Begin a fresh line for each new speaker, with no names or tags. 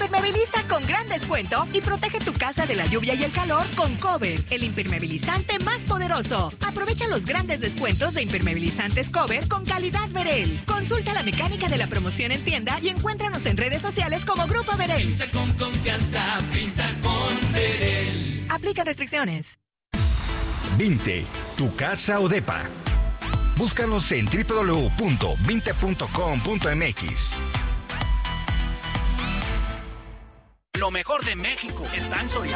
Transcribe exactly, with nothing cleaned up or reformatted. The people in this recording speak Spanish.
Impermeabiliza con gran descuento y protege tu casa de la lluvia y el calor con Cover, el impermeabilizante más poderoso. Aprovecha los grandes descuentos de impermeabilizantes Cover con calidad Verel. Consulta la mecánica de la promoción en tienda y encuéntranos en redes sociales como Grupo Verel.
Pinta con confianza, pinta con Verel.
Aplica restricciones.
Vinte, tu casa o depa. Búscanos en doble u doble u doble u punto vinte punto com punto m x.
Lo mejor de México está en Soriana.